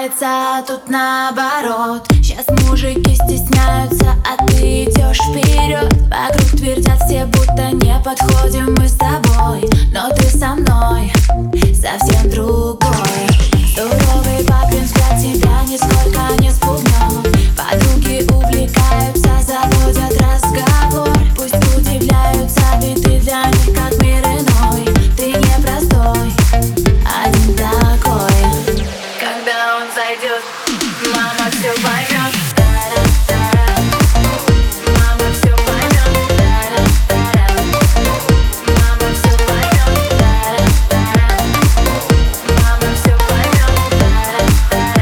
нравится, а тут наоборот. Сейчас мужики стесняются, а ты идешь вперед. Вокруг твердят все, будто не подходим мы с тобой. Но ты со мной совсем другой. Суровый папин взгляд тебя нисколько не спугнул. Подруги увлекаются, заводят разговор. Пусть удивляются, ведь ты для них как мир иной. Ты непростой, один такой. Когда он зайдет, мама все поймет. Мама все поймет. Мама все поймет. Мама все поймет.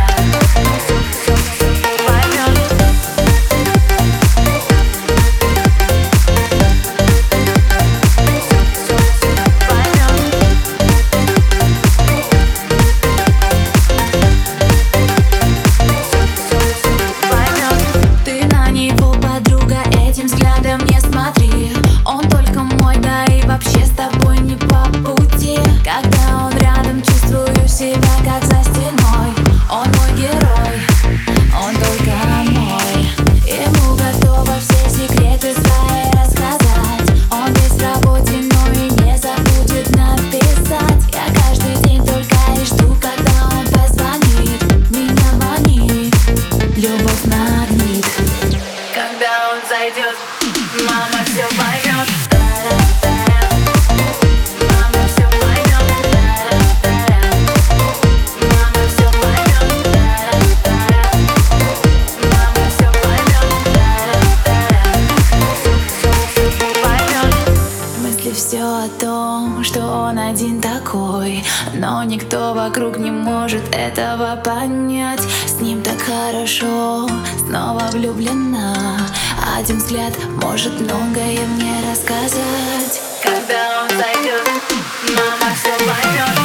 Ты на него, подруга, этим взглядом не смотри. Он только мой, да и вообще с тобой не по пути. Когда он рядом, чувствую себя как за стеной. Он мой герой, он только мой. Ему готова все секреты свои рассказать. Он весь в работе, но и не забудет написать. Я каждый день только и жду, когда он позвонит. Меня манит любовь магнит. Когда он зайдет, мама все поймет. Мама все поймет. Мама все поймет. Мама все поймет. Мысли все о том, что он один такой, но никто вокруг не может этого понять. С ним так хорошо, снова влюблена. Один взгляд может многое мне рассказать. Когда он зайдет, мама все поймет.